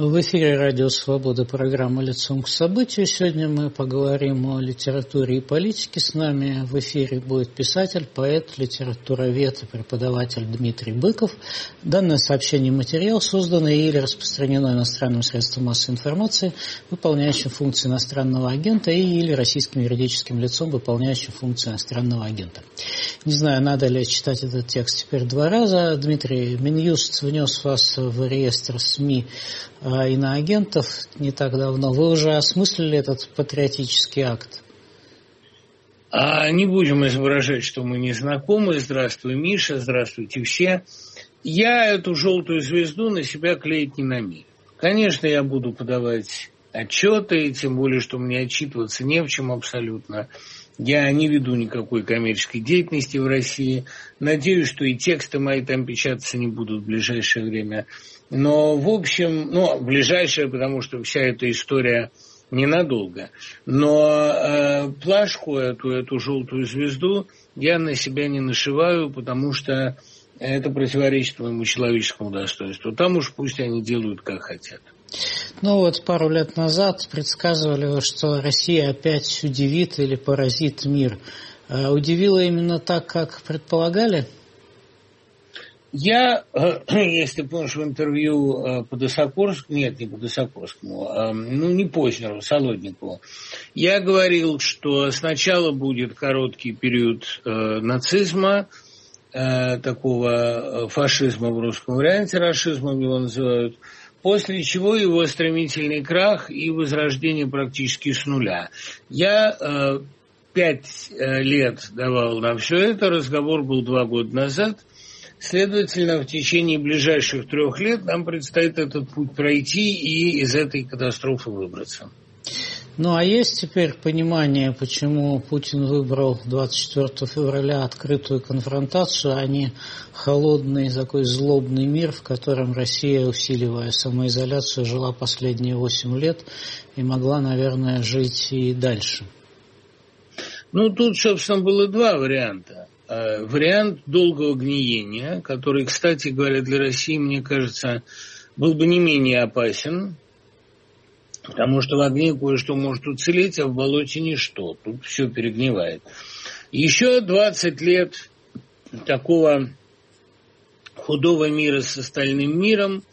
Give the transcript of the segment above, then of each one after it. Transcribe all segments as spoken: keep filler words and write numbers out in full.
В эфире Радио Свобода, программа «Лицом к событию». Сегодня мы поговорим о литературе и политике. С нами в эфире будет писатель, поэт, литературовед и преподаватель Дмитрий Быков. Данное сообщение и материал созданы или распространено иностранным средством массовой информации, выполняющим функции иностранного агента, и или российским юридическим лицом, выполняющим функции иностранного агента. Не знаю, надо ли читать этот текст теперь два раза. Дмитрий, Минюст внес вас в реестр СМИ иноагентов не так давно. Вы уже осмыслили этот патриотический акт? А не будем изображать, что мы не знакомы. Здравствуй, Миша, здравствуйте все. Я эту желтую звезду на себя клеить не намерен. Конечно, я буду подавать отчеты, тем более, что мне отчитываться не в чем абсолютно. Я не веду никакой коммерческой деятельности в России. Надеюсь, что и тексты мои там печататься не будут в ближайшее время. Но, в общем, ну, в ближайшее, потому что вся эта история ненадолго. Но э, плашку, эту, эту желтую звезду, я на себя не нашиваю, потому что это противоречит моему человеческому достоинству. Там уж пусть они делают, как хотят. Ну вот пару лет назад предсказывали, что Россия опять удивит или поразит мир. Удивила именно так, как предполагали? Я, если помнишь, в интервью по Досокорскому, нет, не по Досокорскому, а, ну, не Познеру, Солодникову, я говорил, что сначала будет короткий период э, нацизма, э, такого фашизма в русском варианте, рашизмом его называют, после чего его стремительный крах и возрождение практически с нуля. Я э, пять э, лет давал на все это, разговор был два года назад. Следовательно, в течение ближайших трех лет нам предстоит этот путь пройти и из этой катастрофы выбраться. Ну, а есть теперь понимание, почему Путин выбрал двадцать четвёртого февраля открытую конфронтацию, а не холодный такой злобный мир, в котором Россия, усиливая самоизоляцию, жила последние восемь лет и могла, наверное, жить и дальше? Ну, тут, собственно, было два варианта. Вариант долгого гниения, который, кстати говоря, для России, мне кажется, был бы не менее опасен, потому что в огне кое-что может уцелеть, а в болоте ничто. Тут все перегнивает. Еще двадцать лет такого худого мира с остальным миром,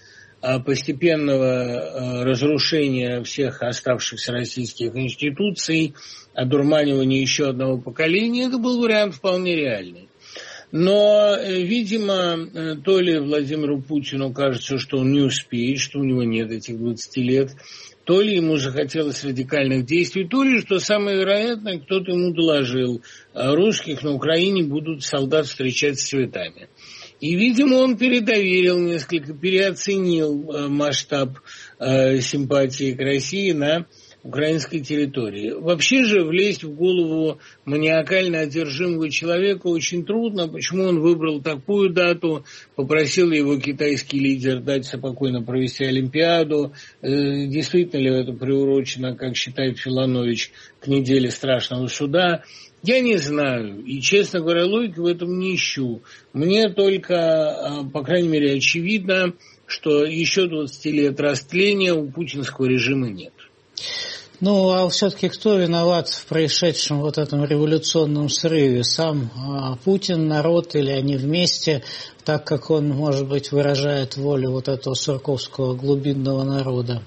постепенного разрушения всех оставшихся российских институций, одурманивания еще одного поколения, это был вариант вполне реальный. Но, видимо, то ли Владимиру Путину кажется, что он не успеет, что у него нет этих двадцати лет, то ли ему захотелось радикальных действий, то ли, что самое вероятное, кто-то ему доложил, русских на Украине будут солдат встречать с цветами. И, видимо, он передоверил несколько, переоценил масштаб э, симпатии к России на украинской территории. Вообще же влезть в голову маниакально одержимого человека очень трудно. Почему он выбрал такую дату, попросил его китайский лидер дать спокойно провести Олимпиаду. Э, действительно ли это приурочено, как считает Филонович, к неделе страшного суда? Я не знаю, и, честно говоря, логики в этом не ищу. Мне только, по крайней мере, очевидно, что еще двадцати лет растления у путинского режима нет. Ну, а все-таки кто виноват в происшедшем вот этом революционном срыве? Сам а, Путин, народ, или они вместе, так как он, может быть, выражает волю вот этого сурковского глубинного народа?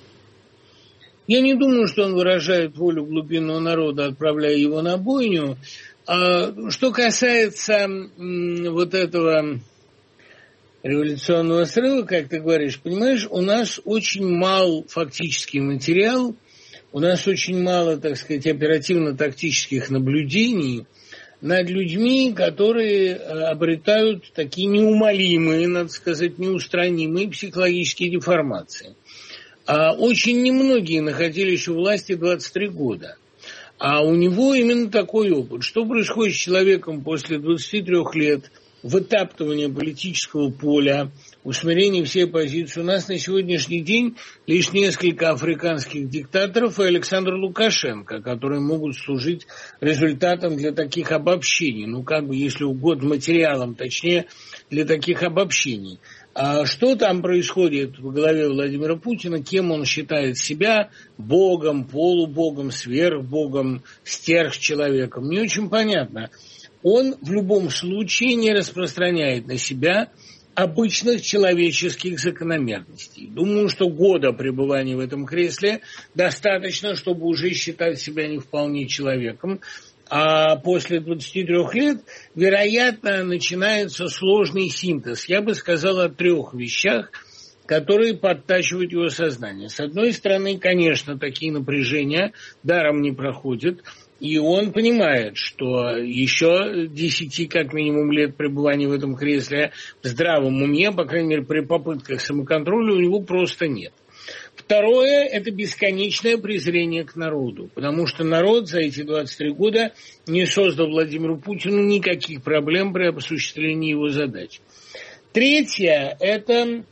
Я не думаю, что он выражает волю глубинного народа, отправляя его на бойню. А что касается м, вот этого революционного срыва, как ты говоришь, понимаешь, у нас очень мал фактический материал, у нас очень мало, так сказать, оперативно-тактических наблюдений над людьми, которые обретают такие неумолимые, надо сказать, неустранимые психологические деформации. А очень немногие находились у власти двадцать три года. А у него именно такой опыт. Что происходит с человеком после двадцати трёх лет вытаптывания политического поля, усмирения всей оппозиции? У нас на сегодняшний день лишь несколько африканских диктаторов и Александр Лукашенко, которые могут служить результатом для таких обобщений. Ну, как бы, если угодно, материалом, точнее, для таких обобщений. А что там происходит в голове Владимира Путина, кем он считает себя, богом, полубогом, сверхбогом, сверхчеловеком, не очень понятно. Он в любом случае не распространяет на себя обычных человеческих закономерностей. Думаю, что года пребывания в этом кресле достаточно, чтобы уже считать себя не вполне человеком. А после двадцати трёх лет, вероятно, начинается сложный синтез. Я бы сказал о трех вещах, которые подтачивают его сознание. С одной стороны, конечно, такие напряжения даром не проходят. И он понимает, что еще десяти, как минимум, лет пребывания в этом кресле в здравом уме, по крайней мере, при попытках самоконтроля у него просто нет. Второе – это бесконечное презрение к народу, потому что народ за эти двадцать три года не создал Владимиру Путину никаких проблем при осуществлении его задач. Третье – это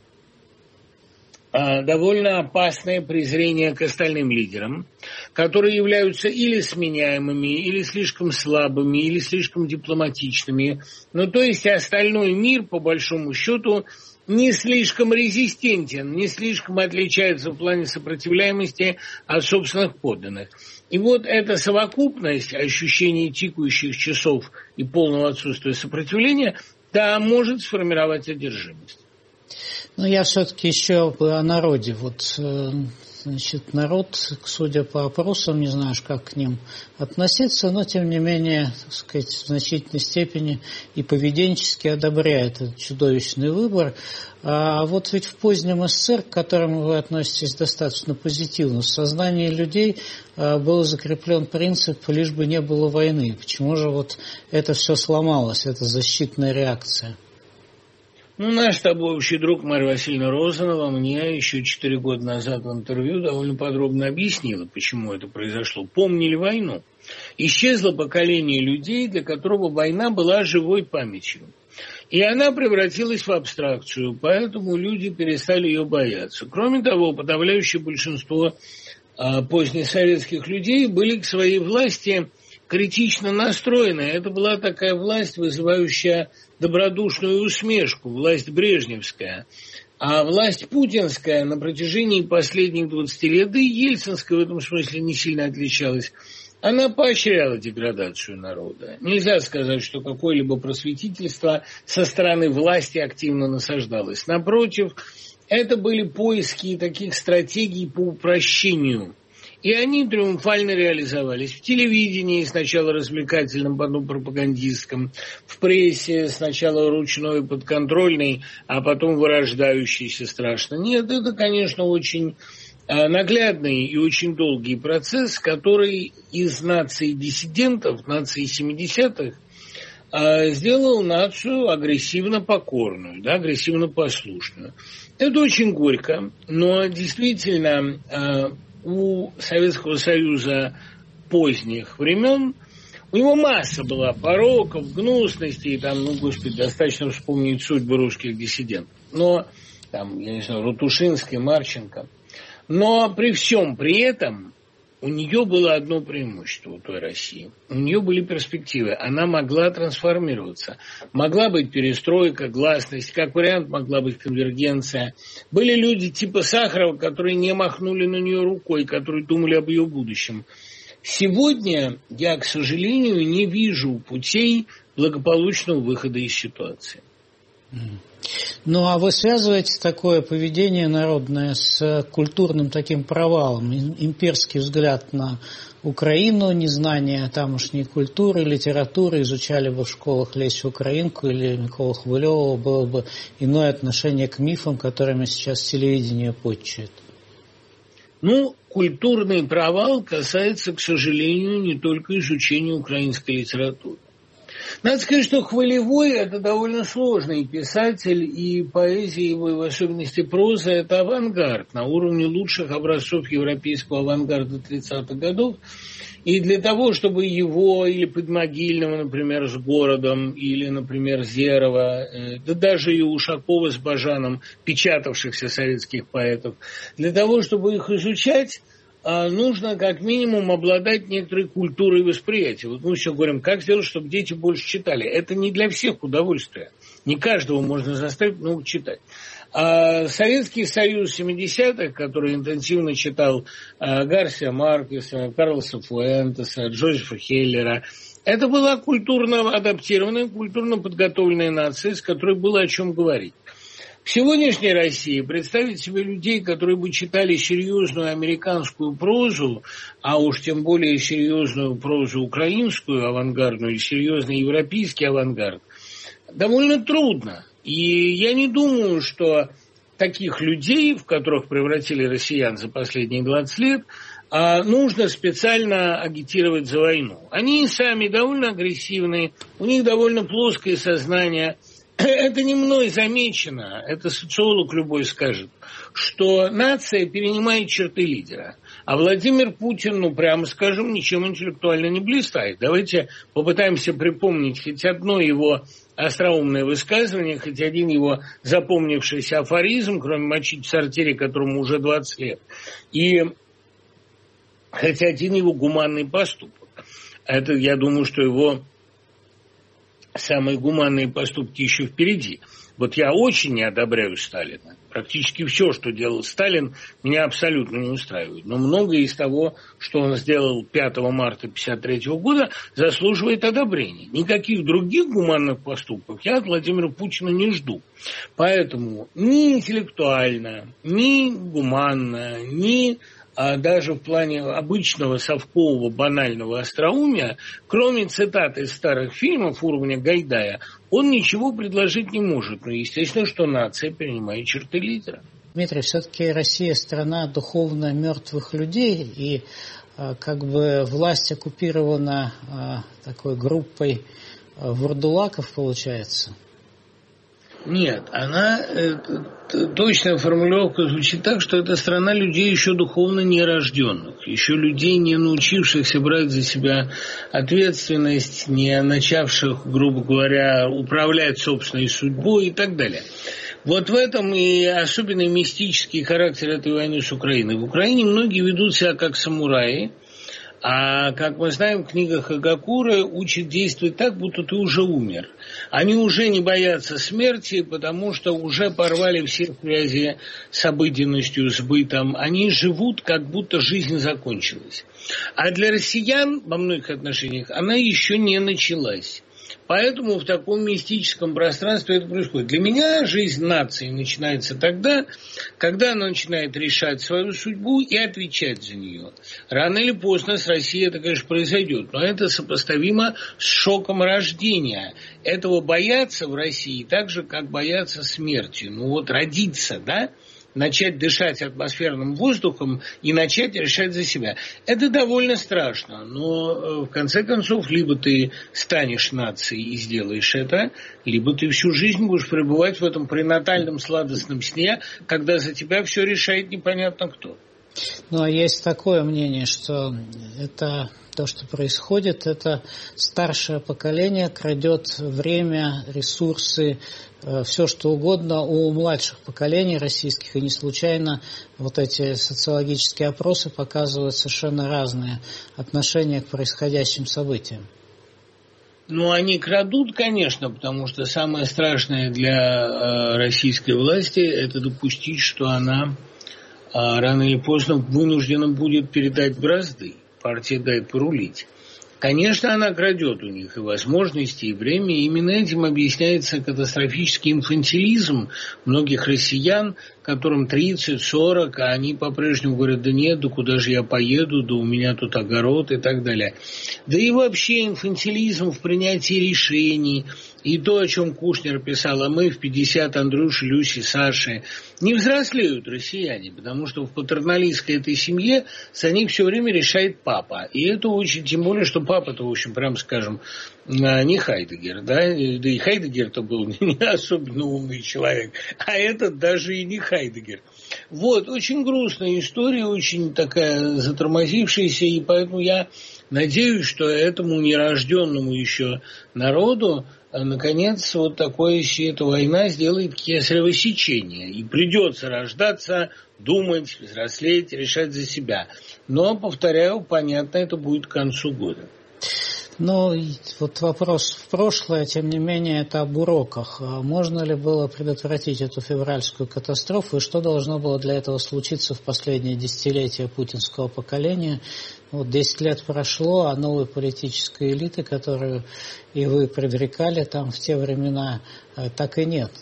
а, довольно опасное презрение к остальным лидерам, которые являются или сменяемыми, или слишком слабыми, или слишком дипломатичными. Ну, то есть остальной мир, по большому счету, не слишком резистентен, не слишком отличается в плане сопротивляемости от собственных подданных. И вот эта совокупность ощущений тикающих часов и полного отсутствия сопротивления, да, может сформировать одержимость. Ну, я все-таки еще о народе. Вот, значит, народ, судя по опросам, не знаю, как к ним относиться, но, тем не менее, так сказать, в значительной степени и поведенчески одобряет этот чудовищный выбор. А вот ведь в позднем СССР, к которому вы относитесь достаточно позитивно, в сознании людей был закреплен принцип «лишь бы не было войны». Почему же вот это все сломалось, эта защитная реакция? Ну, наш с тобой общий друг Марья Васильевна Розанова мне еще четыре года назад в интервью довольно подробно объяснила, почему это произошло. Помнили войну. Исчезло поколение людей, для которого война была живой памятью. И она превратилась в абстракцию, поэтому люди перестали ее бояться. Кроме того, подавляющее большинство а, позднесоветских людей были к своей власти критично настроены. Это была такая власть, вызывающая добродушную усмешку, власть брежневская. А власть путинская на протяжении последних двадцати лет, да и ельцинская в этом смысле не сильно отличалась, она поощряла деградацию народа. Нельзя сказать, что какое-либо просветительство со стороны власти активно насаждалось. Напротив, это были поиски таких стратегий по упрощению. И они триумфально реализовались в телевидении, сначала развлекательном, потом пропагандистском, в прессе, сначала ручной, подконтрольной, а потом вырождающейся страшно. Нет, это, конечно, очень наглядный и очень долгий процесс, который из нации диссидентов, нации семидесятых, сделал нацию агрессивно покорную, да, агрессивно послушную. Это очень горько, но действительно у Советского Союза поздних времен у него масса была пороков, гнусностей, там, ну, господи, достаточно вспомнить судьбы русских диссидентов. Но, там, я не знаю, Рутушинской, Марченко. Но при всем при этом у нее было одно преимущество, у той России. У нее были перспективы. Она могла трансформироваться. Могла быть перестройка, гласность. Как вариант, могла быть конвергенция. Были люди типа Сахарова, которые не махнули на нее рукой, которые думали об ее будущем. Сегодня я, к сожалению, не вижу путей благополучного выхода из ситуации. Ну, а вы связываете такое поведение народное с культурным таким провалом? Имперский взгляд на Украину, незнание тамошней культуры, литературы, изучали бы в школах Лесю Украинку или Миколу Хвалеву, было бы иное отношение к мифам, которыми сейчас телевидение подчует? Ну, культурный провал касается, к сожалению, не только изучения украинской литературы. Надо сказать, что Хвалевой – это довольно сложный писатель, и поэзия его, и в особенности проза – это авангард на уровне лучших образцов европейского авангарда тридцатых годов. И для того, чтобы его, или Подмогильного, например, с «Городом», или, например, Зерова, да даже и Ушакова с Бажаном, печатавшихся советских поэтов, для того, чтобы их изучать, нужно как минимум обладать некоторой культурой восприятия. Вот мы все говорим, как сделать, чтобы дети больше читали. Это не для всех удовольствие. Не каждого можно заставить много читать. А Советский Союз семидесятых, который интенсивно читал Гарсия Маркеса, Карлоса Фуэнтеса, Джозефа Хеллера, это была культурно адаптированная, культурно подготовленная нация, с которой было о чем говорить. В сегодняшней России представить себе людей, которые бы читали серьезную американскую прозу, а уж тем более серьезную прозу украинскую, авангардную, и серьезный европейский авангард, довольно трудно. И я не думаю, что таких людей, в которых превратили россиян за последние двадцать лет, нужно специально агитировать за войну. Они сами довольно агрессивные, у них довольно плоское сознание. Это не мной замечено, это социолог любой скажет, что нация перенимает черты лидера. А Владимир Путин, ну, прямо скажем, ничем интеллектуально не блистает. Давайте попытаемся припомнить хоть одно его остроумное высказывание, хоть один его запомнившийся афоризм, кроме мочить в сортире, которому уже двадцать лет, и хоть один его гуманный поступок. Это, я думаю, что его самые гуманные поступки еще впереди. Вот я очень не одобряю Сталина. Практически все, что делал Сталин, меня абсолютно не устраивает. Но многое из того, что он сделал пятого марта тысяча девятьсот пятьдесят третьего года, заслуживает одобрения. Никаких других гуманных поступков я от Владимира Путина не жду. Поэтому ни интеллектуально, ни гуманно, ни а даже в плане обычного совкового банального остроумия, кроме цитат из старых фильмов уровня Гайдая, он ничего предложить не может. Но естественно, что нация принимает черты лидера. Дмитрий, все-таки Россия страна духовно мертвых людей, и как бы власть оккупирована такой группой вурдулаков, получается. Нет, она, э, точная формулировка звучит так, что это страна людей еще духовно нерожденных, еще людей, не научившихся брать за себя ответственность, не начавших, грубо говоря, управлять собственной судьбой и так далее. Вот в этом и особенный мистический характер этой войны с Украиной. В Украине многие ведут себя как самураи, а, как мы знаем, в книгах Хагакуры учат действовать так, будто ты уже умер. Они уже не боятся смерти, потому что уже порвали все связи с обыденностью, с бытом. Они живут, как будто жизнь закончилась. А для россиян во многих отношениях она еще не началась. Поэтому в таком мистическом пространстве это происходит. Для меня жизнь нации начинается тогда, когда она начинает решать свою судьбу и отвечать за нее. Рано или поздно с Россией это, конечно, произойдет, но это сопоставимо с шоком рождения. Этого боятся в России так же, как боятся смерти. Ну вот родиться, да? Начать дышать атмосферным воздухом и начать решать за себя. Это довольно страшно, но в конце концов либо ты станешь нацией и сделаешь это, либо ты всю жизнь будешь пребывать в этом пренатальном сладостном сне, когда за тебя все решает непонятно кто. Ну, а есть такое мнение, что это то, что происходит, это старшее поколение крадет время, ресурсы, все что угодно у младших поколений российских, и не случайно вот эти социологические опросы показывают совершенно разные отношения к происходящим событиям. Ну, они крадут, конечно, потому что самое страшное для э, российской власти – это допустить, что она э, рано или поздно вынуждена будет передать бразды. Партия дает порулить. Конечно, она крадет у них и возможности, и время. И именно этим объясняется катастрофический инфантилизм многих россиян, которым тридцать сорок, а они по-прежнему говорят: да нет, да куда же я поеду, да у меня тут огород и так далее. Да и вообще инфантилизм в принятии решений. И то, о чем Кушнер писал, а мы в пятьдесят, Андрюша, Люси, Саши, не взрослеют россияне, потому что в патерналистской этой семье за них все время решает папа. И это очень, тем более, что папа-то, в общем, прям скажем, не Хайдеггер, да, да и Хайдеггер-то был не особенно умный человек, а этот даже и не Хайдеггер. Вот, очень грустная история, очень такая затормозившаяся, и поэтому я надеюсь, что этому нерожденному еще народу наконец, вот такое, эта война сделает кесарево сечение. И придется рождаться, думать, взрослеть, решать за себя. Но, повторяю, понятно, это будет к концу года. Ну, вот вопрос в прошлое, тем не менее, это об уроках. Можно ли было предотвратить эту февральскую катастрофу, и что должно было для этого случиться в последние десятилетия путинского поколения? Вот десять лет прошло, а новой политической элиты, которую и вы предрекали там в те времена, так и нет.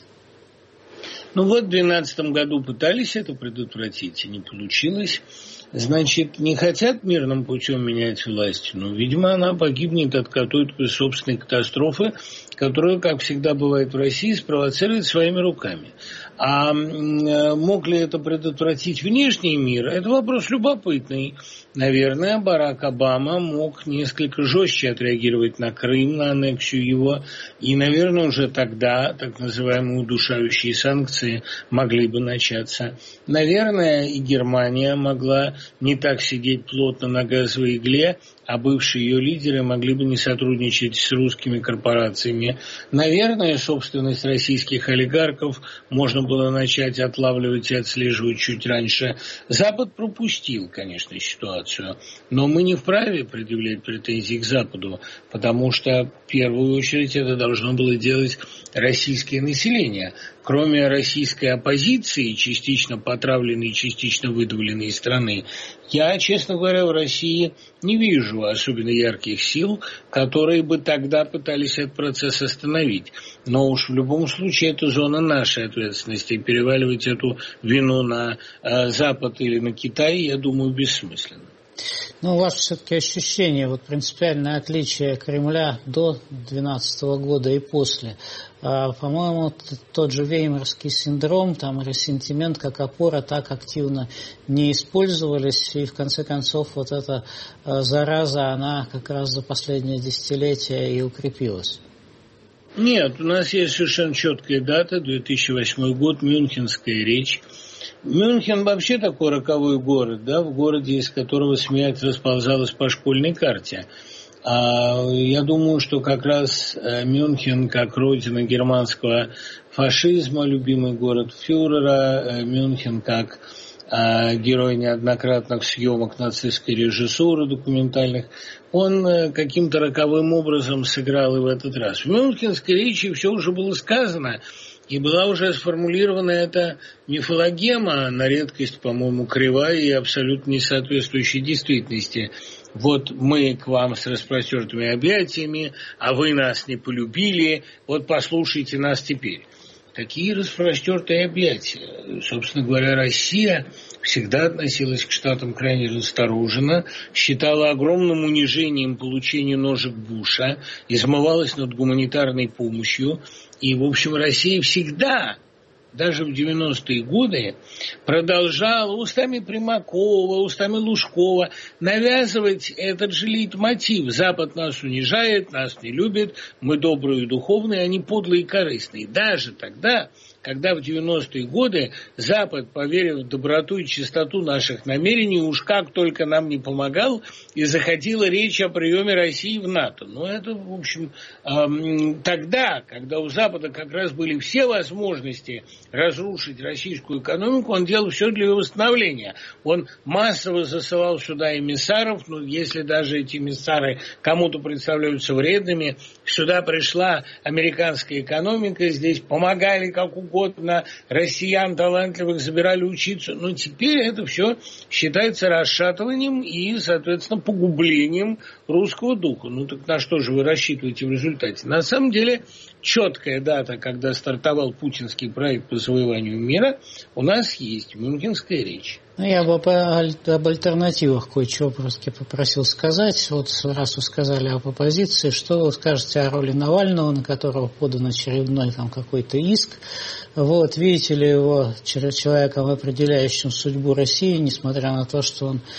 Ну вот в две тысячи двенадцатом году пытались это предотвратить, и не получилось. Значит, не хотят мирным путем менять власть, но, видимо, она погибнет от какой-то собственной катастрофы, которую, как всегда бывает в России, спровоцирует своими руками. А мог ли это предотвратить внешний мир? Это вопрос любопытный. Наверное, Барак Обама мог несколько жестче отреагировать на Крым, на аннексию его, и, наверное, уже тогда так называемые удушающие санкции могли бы начаться. Наверное, и Германия могла не так сидеть плотно на газовой игле, а бывшие ее лидеры могли бы не сотрудничать с русскими корпорациями. Наверное, собственность российских олигархов можно было начать отлавливать и отслеживать чуть раньше. Запад пропустил, конечно, ситуацию, но мы не вправе предъявлять претензии к Западу, потому что в первую очередь это должно было делать российское население. Кроме российской оппозиции, частично потравленной, частично выдавленной из страны, я, честно говоря, в России не вижу особенно ярких сил, которые бы тогда пытались этот процесс остановить. Но уж в любом случае это зона нашей ответственности. Переваливать эту вину на э, Запад или на Китай, я думаю, бессмысленно. Ну, у вас все-таки ощущение, вот принципиальное отличие Кремля до две тысячи двенадцатого года и после. А, по-моему, тот же веймарский синдром, там ресентимент как опора так активно не использовались, и в конце концов вот эта а, зараза, она как раз за последнее десятилетие и укрепилась. Нет, у нас есть совершенно четкая дата, две тысячи восьмой год, Мюнхенская речь. Мюнхен вообще такой роковой город, да, в городе, из которого смерть расползалась по школьной карте. А я думаю, что как раз Мюнхен, как родина германского фашизма, любимый город фюрера, Мюнхен как а, герой неоднократных съемок нацистской режиссуры документальных, он каким-то роковым образом сыграл и в этот раз. В Мюнхенской речи все уже было сказано. И была уже сформулирована эта мифологема, на редкость, по-моему, кривая и абсолютно не соответствующей действительности. Вот мы к вам с распростертыми объятиями, а вы нас не полюбили, вот послушайте нас теперь. Такие распростертые объятия. Собственно говоря, Россия всегда относилась к Штатам крайне настороженно, считала огромным унижением получения ножек Буша, измывалась над гуманитарной помощью. И, в общем, Россия всегда, даже в девяностые годы, продолжала устами Примакова, устами Лужкова навязывать этот же лейтмотив. Запад нас унижает, нас не любит, мы добрые и духовные, они подлые и корыстные. Даже тогда, когда в девяностые годы Запад, поверив в доброту и чистоту наших намерений, уж как только нам не помогал, и заходила речь о приеме России в НАТО. Но это, в общем, эм, тогда, когда у Запада как раз были все возможности разрушить российскую экономику, он делал все для ее восстановления. Он массово засылал сюда эмиссаров, но если даже эти эмиссары кому-то представляются вредными, сюда пришла американская экономика, здесь помогали как угодно, угодно, россиян талантливых забирали учиться, но теперь это все считается расшатыванием и, соответственно, погублением русского духа. Ну так на что же вы рассчитываете в результате? На самом деле, четкая дата, когда стартовал путинский проект по завоеванию мира, у нас есть Мюнхенская речь. Ну, я бы об альтернативах кое-чего просто попросил сказать. Вот раз вы сказали об оппозиции, что вы скажете о роли Навального, на которого подан очередной там какой-то иск? Вот, видите ли его человеком, определяющим судьбу России, несмотря на то, что он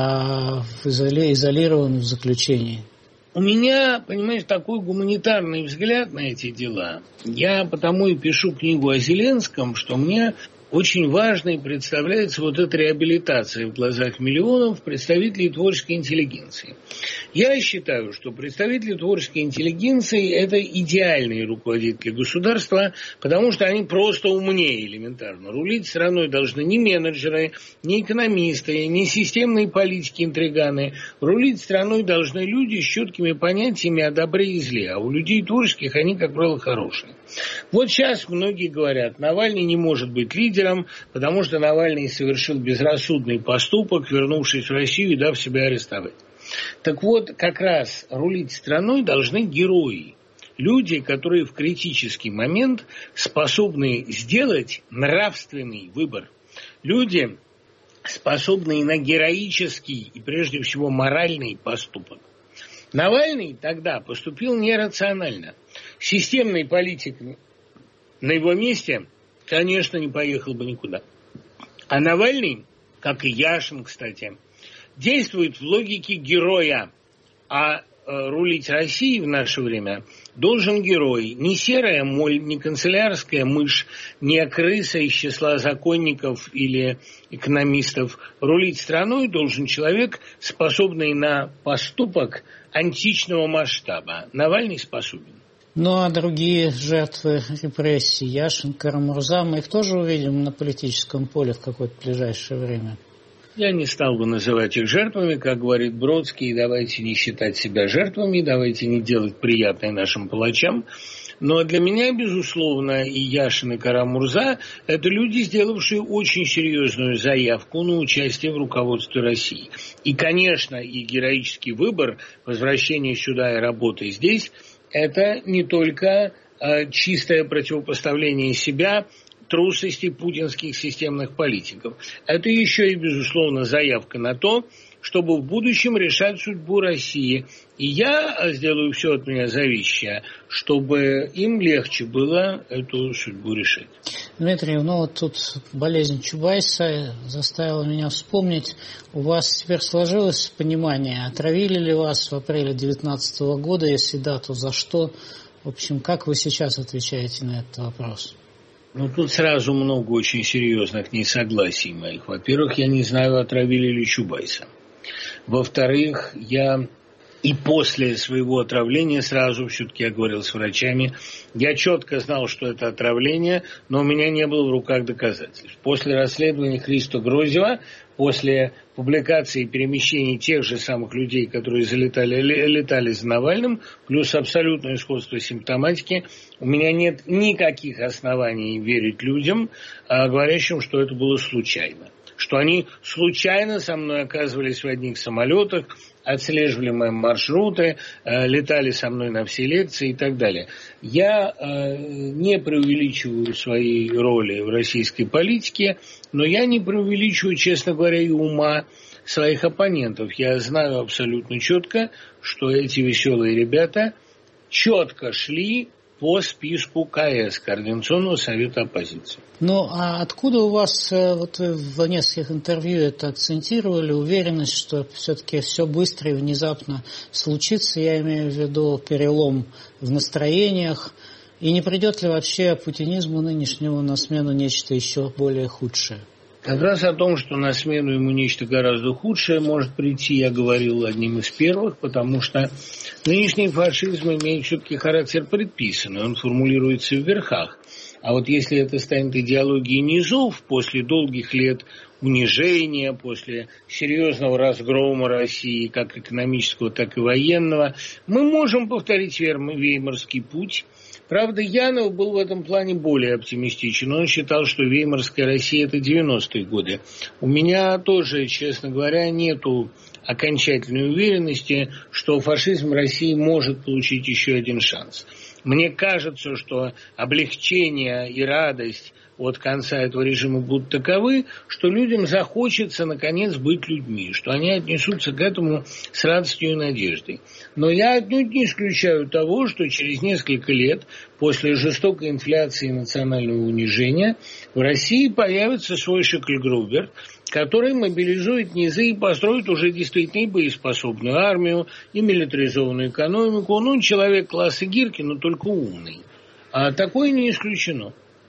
а, изоли, изолирован в заключении? У меня, понимаешь, такой гуманитарный взгляд на эти дела. Я потому и пишу книгу о Зеленском, что мне очень важной представляется вот эта реабилитация в глазах миллионов представителей творческой интеллигенции. Я считаю, что представители творческой интеллигенции – это идеальные руководители государства, потому что они просто умнее элементарно. Рулить страной должны не менеджеры, не экономисты, не системные политики-интриганы. Рулить страной должны люди с четкими понятиями о добре и зле, а у людей творческих они, как правило, хорошие. Вот сейчас многие говорят, Навальный не может быть лидером, потому что Навальный совершил безрассудный поступок, вернувшись в Россию и дав себя арестовать. Так вот, как раз рулить страной должны герои. Люди, которые в критический момент способны сделать нравственный выбор. Люди, способные на героический и, прежде всего, моральный поступок. Навальный тогда поступил нерационально. Системный политик на его месте, конечно, не поехал бы никуда. А Навальный, как и Яшин, кстати, действует в логике героя. А э, рулить Россией в наше время должен герой. Не серая моль, не канцелярская мышь, не крыса из числа законников или экономистов. Рулить страной должен человек, способный на поступок античного масштаба. Навальный способен. Ну а другие жертвы репрессий, Яшин, Карамурза, мы их тоже увидим на политическом поле в какое-то ближайшее время? Я не стал бы называть их жертвами, как говорит Бродский, давайте не считать себя жертвами, давайте не делать приятное нашим палачам. Но для меня, безусловно, и Яшин, и Карамурза – это люди, сделавшие очень серьезную заявку на участие в руководстве России. И, конечно, и героический выбор, возвращение сюда и работы здесь – это не только э, чистое противопоставление себя трусости путинских системных политиков. Это еще и, безусловно, заявка на то, чтобы в будущем решать судьбу России. И я сделаю все от меня зависящее, чтобы им легче было эту судьбу решить. Дмитрий, ну вот тут болезнь Чубайса заставила меня вспомнить. У вас теперь сложилось понимание, отравили ли вас в апреле две тысячи девятнадцатого года, если да, то за что? В общем, как вы сейчас отвечаете на этот вопрос? Ну, тут сразу много очень серьезных несогласий моих. Во-первых, я не знаю, отравили ли Чубайса. Во-вторых, я и после своего отравления сразу, все-таки я говорил с врачами, я четко знал, что это отравление, но у меня не было в руках доказательств. После расследования Христо Грозева, после публикации и перемещений тех же самых людей, которые залетали, летали за Навальным, плюс абсолютное сходство симптоматики, у меня нет никаких оснований верить людям, говорящим, что это было случайно. Что они случайно со мной оказывались в одних самолетах, отслеживали мои маршруты, летали со мной на все лекции и так далее. Я не преувеличиваю своей роли в российской политике, но я не преувеличиваю, честно говоря, и ума своих оппонентов. Я знаю абсолютно четко, что эти веселые ребята четко шли по списку КС, Координационного совета оппозиции. Ну, а откуда у вас, вот вы в нескольких интервью это акцентировали, уверенность, что все-таки все быстро и внезапно случится, я имею в виду перелом в настроениях, и не придет ли вообще путинизму нынешнему на смену нечто еще более худшее? Как раз о том, что на смену ему нечто гораздо худшее может прийти, я говорил одним из первых, потому что нынешний фашизм имеет все-таки характер предписанный, он формулируется в верхах. А вот если это станет идеологией низов после долгих лет унижения, после серьезного разгрома России, как экономического, так и военного, мы можем повторить Веймарский путь. Правда, Янов был в этом плане более оптимистичен. Он считал, что Веймарская Россия – это девяностые годы. У меня тоже, честно говоря, нету окончательной уверенности, что фашизм России может получить еще один шанс. Мне кажется, что облегчение и радость от конца этого режима будут таковы, что людям захочется, наконец, быть людьми, что они отнесутся к этому с радостью и надеждой. Но я отнюдь не исключаю того, что через несколько лет, после жестокой инфляции и национального унижения, в России появится свой Шикльгрубер, который мобилизует низы и построит уже действительно и боеспособную армию, и милитаризованную экономику. Он человек класса Гирки, но только умный. А такое не исключено.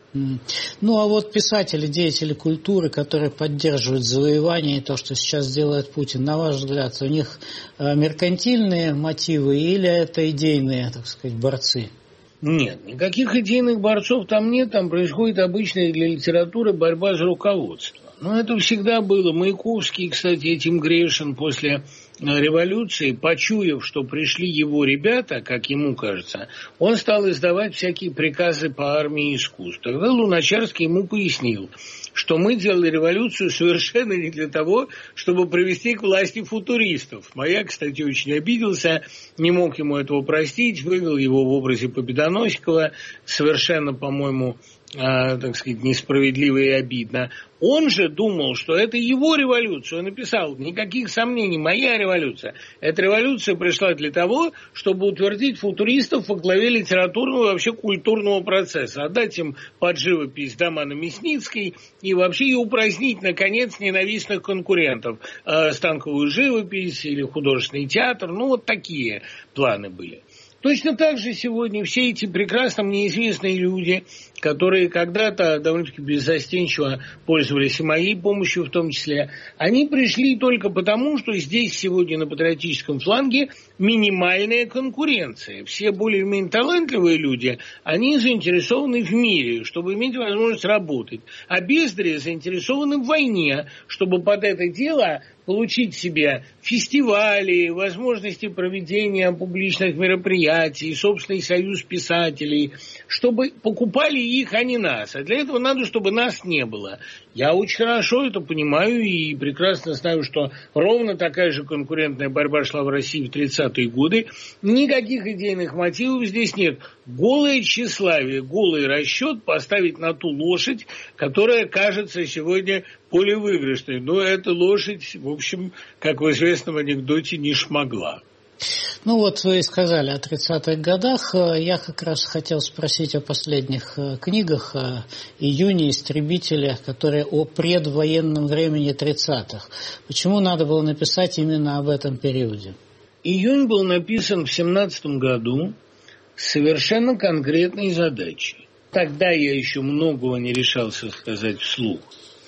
Ну, а вот писатели, деятели культуры, которые поддерживают завоевание и то, что сейчас делает Путин, на ваш взгляд, у них меркантильные мотивы или это идейные, так сказать, борцы? Нет, никаких идейных борцов там нет, там происходит обычная для литературы борьба за руководство. Но это всегда было. Маяковский, кстати, этим грешен после революции, почуяв, что пришли его ребята, как ему кажется, он стал издавать всякие приказы по армии искусств. Тогда Луначарский ему пояснил, что мы делали революцию совершенно не для того, чтобы привести к власти футуристов. Маяк, кстати, очень обиделся, не мог ему этого простить, вывел его в образе Победоносикова, совершенно, по-моему, э, так сказать, несправедливо и обидно. Он же думал, что это его революция. Он написал, никаких сомнений, моя революция. Эта революция пришла для того, чтобы утвердить футуристов во главе литературного и вообще культурного процесса. Отдать им под живопись Домана Мясницкой и вообще и упразднить, наконец, ненавистных конкурентов. Э, станковую живопись или художественный театр. Ну, вот такие планы были. Точно так же сегодня все эти прекрасно мне известные люди, которые когда-то довольно-таки беззастенчиво пользовались и моей помощью в том числе, они пришли только потому, что здесь сегодня на патриотическом фланге минимальная конкуренция. Все более-менее талантливые люди, они заинтересованы в мире, чтобы иметь возможность работать. А бездари заинтересованы в войне, чтобы под это дело получить себе фестивали, возможности проведения публичных мероприятий, собственный союз писателей, чтобы покупали их, а не нас. А для этого надо, чтобы нас не было. Я очень хорошо это понимаю и прекрасно знаю, что ровно такая же конкурентная борьба шла в России в тридцатые годы. Никаких идейных мотивов здесь нет. Голое тщеславие, голый расчет поставить на ту лошадь, которая кажется сегодня более выигрышной. Но эта лошадь, в общем, как в известном анекдоте, не шмогла. Ну вот вы сказали о тридцатых годах. Я как раз хотел спросить о последних книгах «Июне», «Истребители», которые о предвоенном времени тридцатых. Почему надо было написать именно об этом периоде? «Июнь» был написан в семнадцатом году с совершенно конкретной задачей. Тогда я еще многого не решался сказать вслух.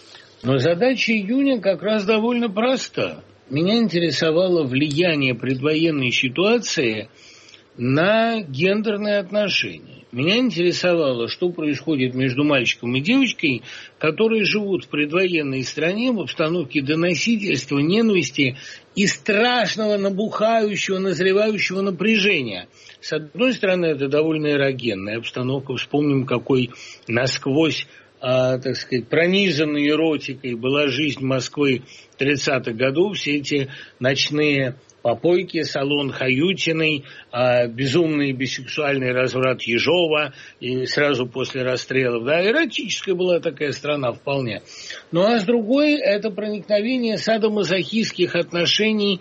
Но задача «Июня» как раз довольно проста. Меня интересовало влияние предвоенной ситуации на гендерные отношения. Меня интересовало, что происходит между мальчиком и девочкой, которые живут в предвоенной стране в обстановке доносительства, ненависти и страшного набухающего, назревающего напряжения. С одной стороны, это довольно эрогенная обстановка. Вспомним, какой насквозь А, так сказать, пронизанной эротикой была жизнь Москвы тридцатых годов, все эти ночные попойки, салон Хаютиной, а, безумный бисексуальный разврат Ежова и сразу после расстрелов. Да, эротическая была такая страна вполне. Ну а с другой, это проникновение садомазохистских отношений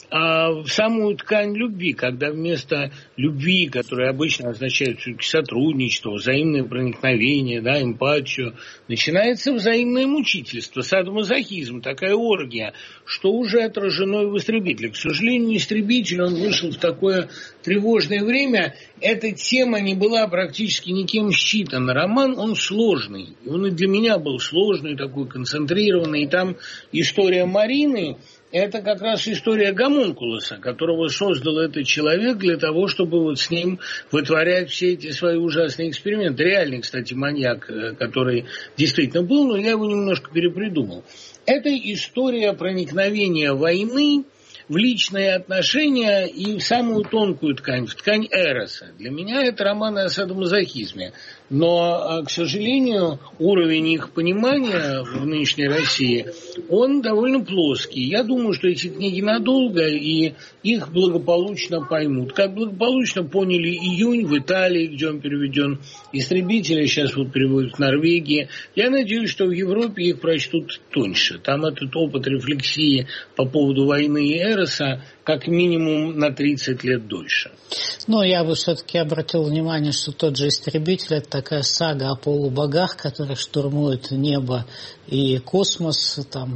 в самую ткань любви, когда вместо любви, которая обычно означает все-таки сотрудничество, взаимное проникновение, да, эмпатию, начинается взаимное мучительство, садомазохизм, такая оргия, что уже отражено и в «Истребителе». К сожалению, «Истребитель», он вышел в такое тревожное время, эта тема не была практически никем считана. Роман, он сложный, он и для меня был сложный, такой концентрированный, и там история Марины, это как раз история гомункулуса, которого создал этот человек для того, чтобы вот с ним вытворять все эти свои ужасные эксперименты. Реальный, кстати, маньяк, который действительно был, но я его немножко перепридумал. Это история проникновения войны в личные отношения и в самую тонкую ткань, в ткань эроса. Для меня это романы о садомазохизме. Но, к сожалению, уровень их понимания в нынешней России, он довольно плоский. Я думаю, что эти книги надолго, и их благополучно поймут. Как благополучно поняли «Июнь» в Италии, где он переведен, «Истребители» сейчас вот переводят в Норвегии. Я надеюсь, что в Европе их прочтут тоньше. Там этот опыт рефлексии по поводу войны и эроса как минимум на тридцать лет дольше. Но я бы все-таки обратил внимание, что тот же «Истребитель» — это такая сага о полубогах, которые штурмуют небо и космос, там,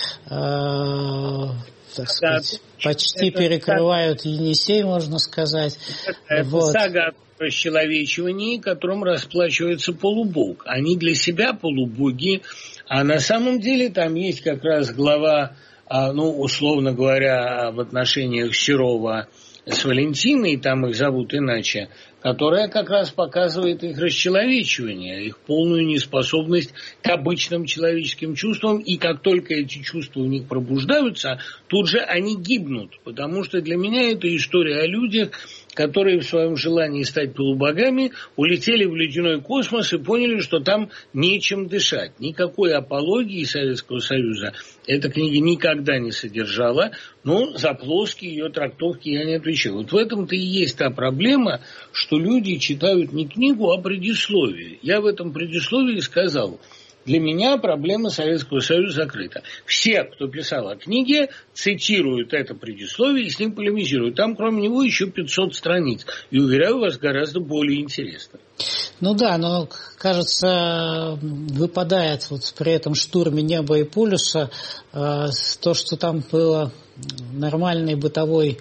э, так сказать, да, почти перекрывают Енисей, можно сказать. Это, вот. Сага о расчеловечивании, которым расплачивается полубог. Они для себя полубоги, а на самом деле там есть как раз глава, ну, условно говоря, в отношениях Серова с Валентиной, там их зовут иначе, которая как раз показывает их расчеловечивание, их полную неспособность к обычным человеческим чувствам, и как только эти чувства у них пробуждаются, тут же они гибнут, потому что для меня это история о людях, которые в своем желании стать полубогами улетели в ледяной космос и поняли, что там нечем дышать. Никакой апологии Советского Союза эта книга никогда не содержала, но за плоские ее трактовки я не отвечаю. Вот в этом-то и есть та проблема, что люди читают не книгу, а предисловие. Я в этом предисловии сказал: для меня проблема Советского Союза закрыта. Все, кто писал о книге, цитируют это предисловие и с ним полемизируют. Там, кроме него, еще пятьсот страниц. И, уверяю вас, гораздо более интересно. Ну да, но, кажется, выпадает вот при этом штурме неба и полюса э, то, что там было нормальной бытовой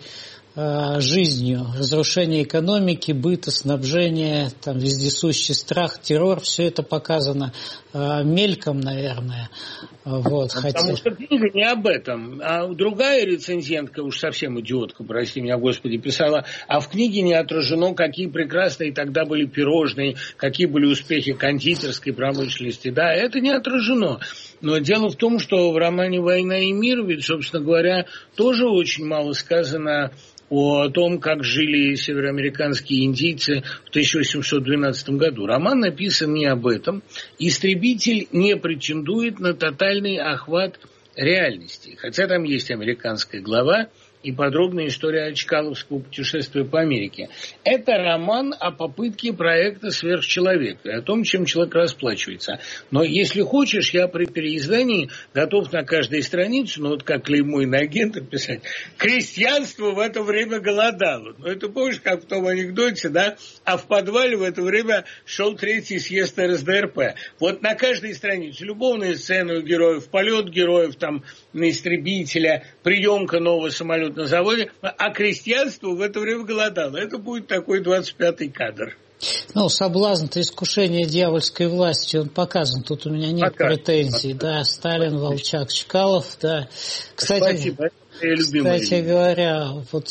жизнью, разрушение экономики, быта, снабжения, там вездесущий страх, террор, все это показано э, мельком, наверное. Вот, Потому хотя... что книга не об этом. А другая рецензентка, уж совсем идиотка, прости меня, Господи, писала, а в книге не отражено, какие прекрасные тогда были пирожные, какие были успехи кондитерской промышленности. Да, это не отражено. Но дело в том, что в романе «Война и мир», ведь, собственно говоря, тоже очень мало сказано о том, как жили североамериканские индейцы в тысяча восемьсот двенадцатом году. Роман написан не об этом. «Истребитель» не претендует на тотальный охват реальности. Хотя там есть американская глава и подробная история Чкаловского путешествия по Америке. Это роман о попытке проекта «Сверхчеловек» и о том, чем человек расплачивается. Но если хочешь, я при переиздании готов на каждой странице, ну вот как клеймо на агента писать, крестьянство в это время голодало. Ну это помнишь, как в том анекдоте, да? А в подвале в это время шел третий съезд эр эс дэ эр пэ. Вот на каждой странице любовные сцены у героев, полет героев там на истребителя, приемка нового самолета на заводе, а крестьянство в это время голодало. Это будет такой двадцать пятый кадр. Ну, соблазн-то, искушение дьявольской власти, он показан. Тут у меня нет Пока. претензий. Пока. Да, Сталин, Волчак, Чкалов, да. Кстати, Спасибо. Кстати говоря, вот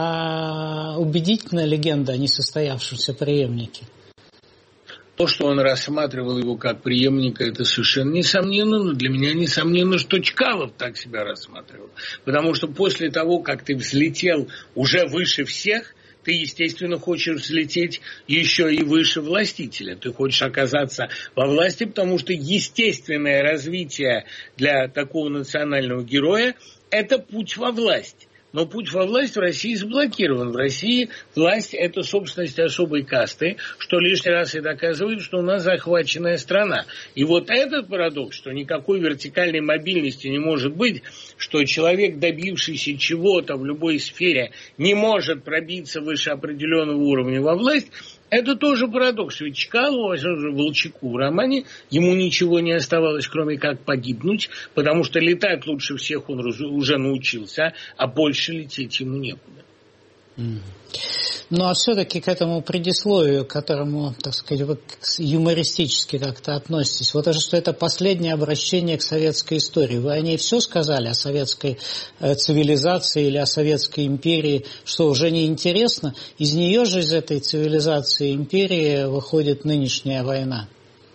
а убедительная легенда о несостоявшемся преемнике. То, что он рассматривал его как преемника, это совершенно несомненно, но для меня несомненно, что Чкалов так себя рассматривал. Потому что после того, как ты взлетел уже выше всех, ты, естественно, хочешь взлететь еще и выше властителя. Ты хочешь оказаться во власти, потому что естественное развитие для такого национального героя – это путь во власть. Но путь во власть в России заблокирован. В России власть – это собственность особой касты, что лишний раз и доказывает, что у нас захваченная страна. И вот этот парадокс, что никакой вертикальной мобильности не может быть, что человек, добившийся чего-то в любой сфере, не может пробиться выше определенного уровня во власть – это тоже парадокс. Ведь Чкалову, Волчаку в романе, ему ничего не оставалось, кроме как погибнуть, потому что летать лучше всех он уже научился, а больше лететь ему некуда. Mm. Ну, а все-таки к этому предисловию, к которому, так сказать, вы юмористически как-то относитесь, вот это что это последнее обращение к советской истории. Вы о ней все сказали, о советской э, цивилизации или о советской империи, что уже не интересно. Из нее же, из этой цивилизации империи, выходит нынешняя война.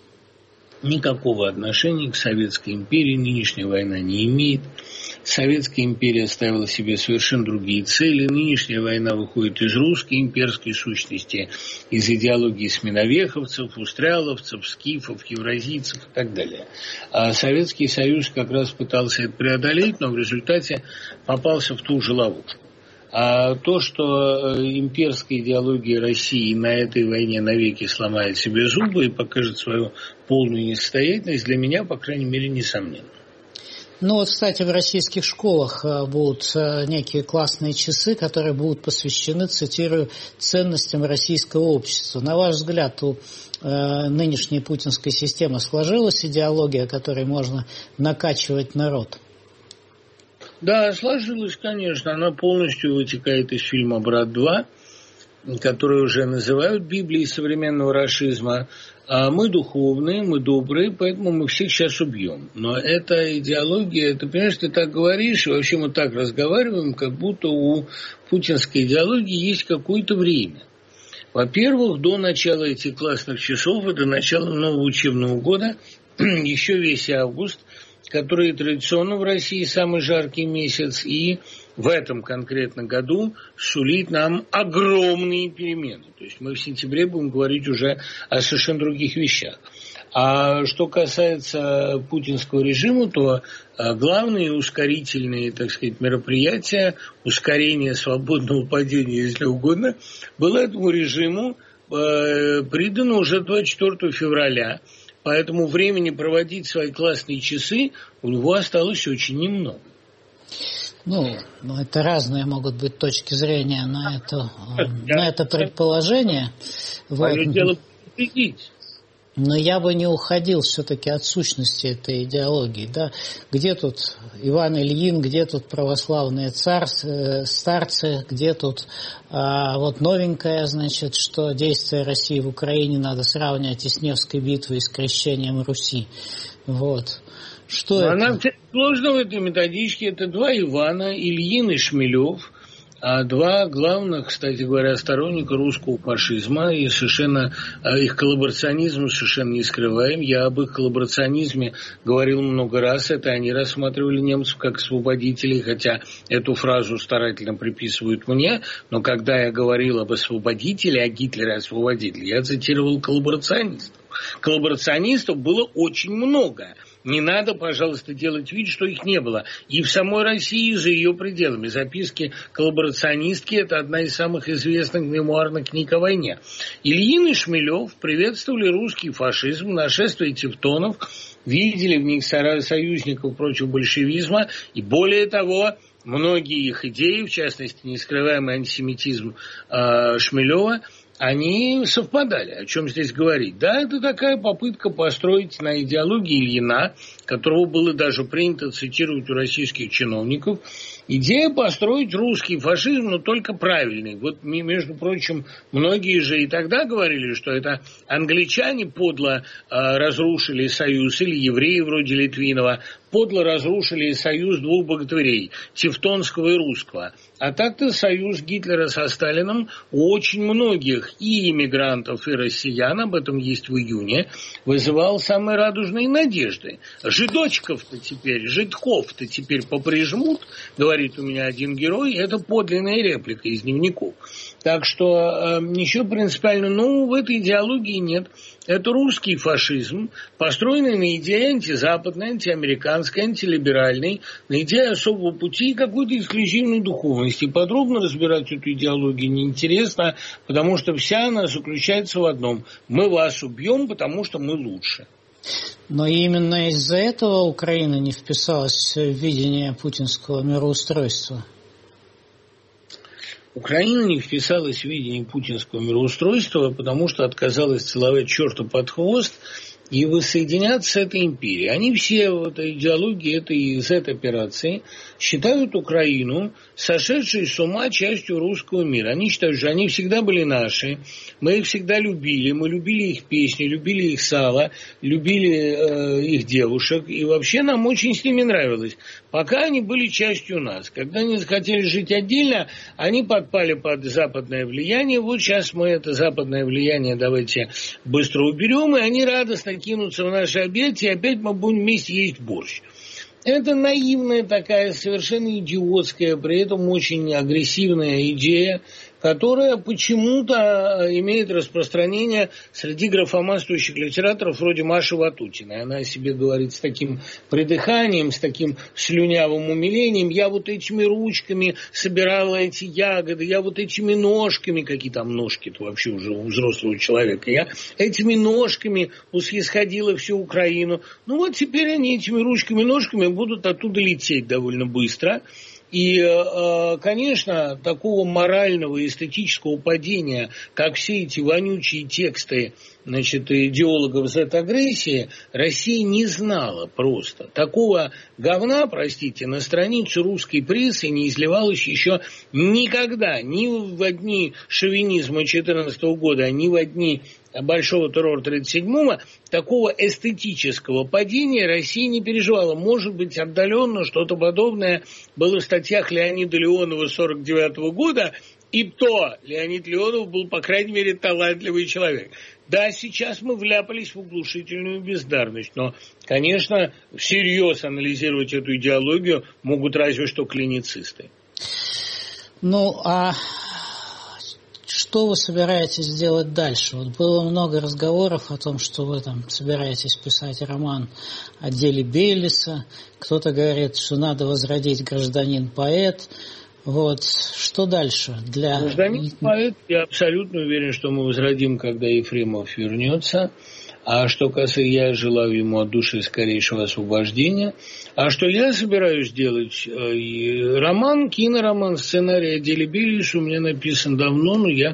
Никакого отношения к Советской империи нынешняя война не имеет. Советская империя ставила себе совершенно другие цели. Нынешняя война выходит из русской имперской сущности, из идеологии сменовеховцев, устряловцев, скифов, евразийцев и так далее. А Советский Союз как раз пытался это преодолеть, но в результате попался в ту же ловушку. А то, что имперская идеология России на этой войне навеки сломает себе зубы и покажет свою полную несостоятельность, для меня, по крайней мере, несомненно. Ну вот, кстати, в российских школах будут некие классные часы, которые будут посвящены, цитирую, ценностям российского общества. На ваш взгляд, у нынешней путинской системы сложилась идеология, которой можно накачивать народ? Да, сложилось, конечно. Она полностью вытекает из фильма «Брат два». которую уже называют Библией современного рашизма. А мы духовные, мы добрые, поэтому мы всех сейчас убьем. Но эта идеология, ты понимаешь, ты так говоришь, и вообще мы так разговариваем, как будто у путинской идеологии есть какое-то время. Во-первых, до начала этих классных часов, до начала нового учебного года, еще весь август, который традиционно в России самый жаркий месяц, и в этом конкретном году сулит нам огромные перемены. То есть мы в сентябре будем говорить уже о совершенно других вещах. А что касается путинского режима, то главные ускорительные, так сказать, мероприятия, ускорение свободного падения, если угодно, было этому режиму придано уже двадцать четвёртого февраля. Поэтому времени проводить свои классные часы у него осталось очень немного. Ну, это разные могут быть точки зрения на это, на это предположение. Вот. Дело победить. Но я бы не уходил все-таки от сущности этой идеологии. Да? Где тут Иван Ильин, где тут православные царцы, старцы, где тут а, вот новенькое, значит, что действия России в Украине надо сравнивать и с Невской битвой, и с крещением Руси. Вот. Что это? Она сложна в этой методичке. Это два Ивана, Ильин и Шмелев. А два главных, кстати говоря, сторонника русского фашизма, и совершенно их коллаборационизм совершенно не скрываем. Я об их коллаборационизме говорил много раз. Это они рассматривали немцев как освободителей, хотя эту фразу старательно приписывают мне. Но когда я говорил об освободителе, о Гитлере освободителе, я цитировал коллаборационистов. Коллаборационистов было очень много. Не надо, пожалуйста, делать вид, что их не было. И в самой России, и за ее пределами. Записки коллаборационистки – это одна из самых известных мемуарных книг о войне. Ильин и Шмелев приветствовали русский фашизм, нашествие тевтонов, видели в них союзников против большевизма. И более того, многие их идеи, в частности, нескрываемый антисемитизм э, Шмелева, они совпадали. О чем здесь говорить? Да, это такая попытка построить на идеологии Ильина, которого было даже принято цитировать у российских чиновников, идея построить русский фашизм, но только правильный. Вот, между прочим, многие же и тогда говорили, что это англичане подло э, разрушили союз, или евреи вроде Литвинова, подло разрушили союз двух богатырей, тевтонского и русского. А так-то союз Гитлера со Сталином у очень многих и иммигрантов, и россиян, об этом есть в июне, вызывал самые радужные надежды. Жидочков-то теперь, жидков-то теперь поприжмут, говорит у меня один герой, это подлинная реплика из дневников. Так что э, ничего принципиально нового в этой идеологии нет. Это русский фашизм, построенный на идее антизападной, антиамериканской, антилиберальной, на идее особого пути и какой-то эксклюзивной духовности. Подробно разбирать эту идеологию неинтересно, потому что вся она заключается в одном. Мы вас убьем, потому что мы лучше. Но именно из-за этого Украина не вписалась в видение путинского мироустройства. Украина не вписалась в видение путинского мироустройства, потому что отказалась целовать черта под хвост и воссоединяться с этой империей. Они все в этой идеологии, этой зет-операции, считают Украину сошедшей с ума частью русского мира. Они считают, что они всегда были наши, мы их всегда любили, мы любили их песни, любили их сало, любили э, их девушек, и вообще нам очень с ними нравилось, пока они были частью нас. Когда они захотели жить отдельно, они подпали под западное влияние. Вот сейчас мы это западное влияние давайте быстро уберем, и они радостно кинутся в наши объятия, и опять мы будем вместе есть борщ. Это наивная такая, совершенно идиотская, при этом очень агрессивная идея, которая почему-то имеет распространение среди графоманствующих литераторов вроде Маши Ватутиной. Она о себе говорит с таким придыханием, с таким слюнявым умилением. Я вот этими ручками собирала эти ягоды, я вот этими ножками, какие там ножки-то вообще уже у взрослого человека, я этими ножками усходила всю Украину. Ну вот теперь они этими ручками-ножками будут оттуда лететь довольно быстро. И, конечно, такого морального и эстетического падения, как все эти вонючие тексты значит, идеологов зет-агрессии, Россия не знала просто. Такого говна, простите, на страницу русской прессы не изливалось еще никогда. Ни в дни шовинизма две тысячи четырнадцатого года, ни в дни большого террора тридцать седьмого такого эстетического падения Россия не переживала. Может быть, отдаленно что-то подобное было в статьях Леонида Леонова сорок девятого года, и то Леонид Леонов был, по крайней мере, талантливый человек. Да, сейчас мы вляпались в оглушительную бездарность, но, конечно, всерьез анализировать эту идеологию могут разве что клиницисты. Ну, а что вы собираетесь делать дальше? Вот было много разговоров о том, что вы там собираетесь писать роман о деле Бейлиса. Кто-то говорит, что надо возродить «Гражданин-поэт». Вот, что дальше для... Гражданин-поэт, я абсолютно уверен, что мы возродим, когда Ефремов вернется. А что касается, я желаю ему от души скорейшего освобождения. А что я собираюсь делать? Роман, кинороман, сценарий о деле Бейлиса у меня написан давно, но я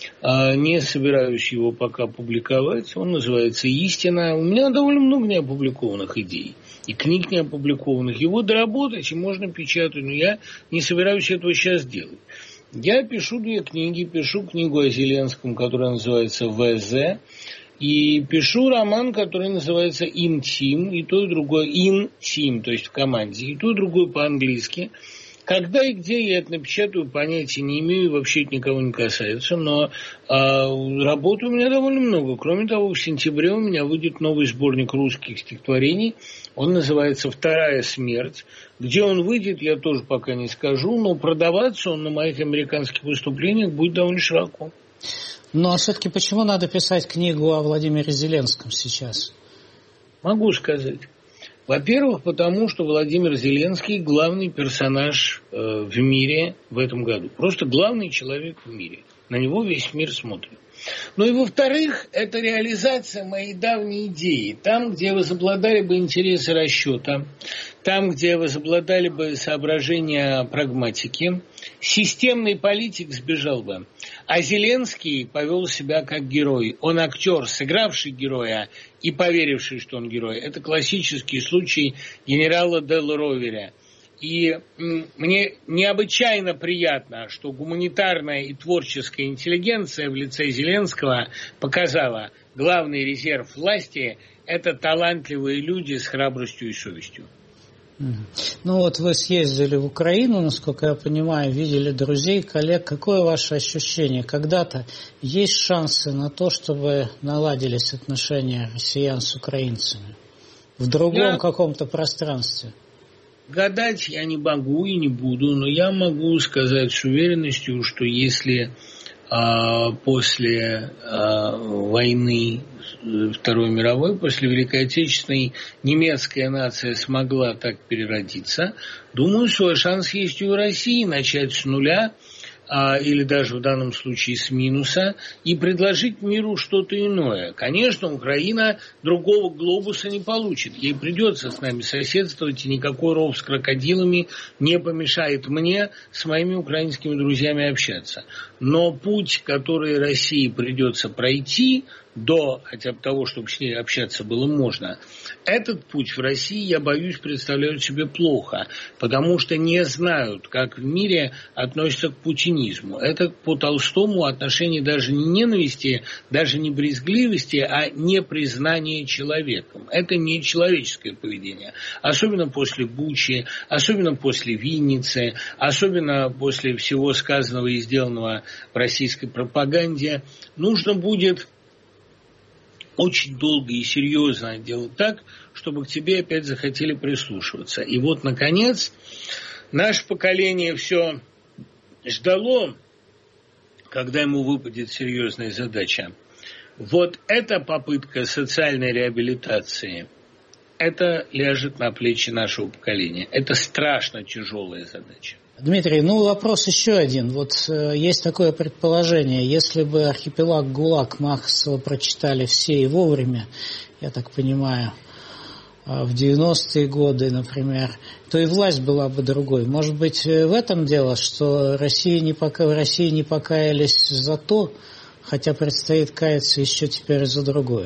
не собираюсь его пока публиковать. Он называется «Истина». У меня довольно много неопубликованных идей. И книг не опубликованных. Его доработать и можно печатать, но я не собираюсь этого сейчас делать. Я пишу две книги. Пишу книгу о Зеленском, которая называется «ВЗ». И пишу роман, который называется «Интим». И то, и другое «Интим», то есть в команде. И то, и другое по-английски. Когда и где я это напечатаю, понятия не имею, вообще это никого не касается, но а, работы у меня довольно много. Кроме того, в сентябре у меня выйдет новый сборник русских стихотворений. Он называется «Вторая смерть». Где он выйдет, я тоже пока не скажу, но продаваться он на моих американских выступлениях будет довольно широко. Ну, а все-таки почему надо писать книгу о Владимире Зеленском сейчас? Могу сказать. Во-первых, потому что Владимир Зеленский главный персонаж э, в мире в этом году. Просто главный человек в мире. На него весь мир смотрит. Ну и во-вторых, это реализация моей давней идеи. Там, где возобладали бы интересы расчета, там, где возобладали бы соображения прагматики, системный политик сбежал бы. А Зеленский повел себя как герой. Он актер, сыгравший героя и поверивший, что он герой. Это классический случай генерала Делла Роверя. И мне необычайно приятно, что гуманитарная и творческая интеллигенция в лице Зеленского показала, главный резерв власти – это талантливые люди с храбростью и совестью. Ну вот вы съездили в Украину, насколько я понимаю, видели друзей, коллег. Какое ваше ощущение? Когда-то есть шансы на то, чтобы наладились отношения россиян с украинцами в другом я... каком-то пространстве? Гадать я не могу и не буду, но я могу сказать с уверенностью, что если а, после а, войны Второй мировой, после Великой Отечественной, немецкая нация смогла так переродиться, думаю, свой шанс есть и у России начать с нуля, а, или даже в данном случае с минуса, и предложить миру что-то иное. Конечно, Украина другого глобуса не получит. Ей придется с нами соседствовать, и никакой ров с крокодилами не помешает мне с моими украинскими друзьями общаться. Но путь, который России придется пройти, до хотя бы того, чтобы с ней общаться было можно, этот путь в России, я боюсь, представляют себе плохо, потому что не знают, как в мире относятся к путинизму. Это по Толстому отношение даже не ненависти, даже не брезгливости, а непризнание человеком. Это не человеческое поведение. Особенно после Бучи, особенно после Винницы, особенно после всего сказанного и сделанного в российской пропаганде. Нужно будет очень долго и серьезно делать так, чтобы к тебе опять захотели прислушиваться. И вот, наконец, наше поколение все ждало, когда ему выпадет серьезная задача. Вот эта попытка социальной реабилитации, это ляжет на плечи нашего поколения. Это страшно тяжелая задача. Дмитрий, ну вопрос еще один. Вот э, есть такое предположение, если бы «Архипелаг ГУЛАГ» массово прочитали все и вовремя, я так понимаю, э, в девяностые годы, например, то и власть была бы другой. Может быть, в этом дело, что Россия не пока, в России не покаялись за то, хотя предстоит каяться еще теперь за другое.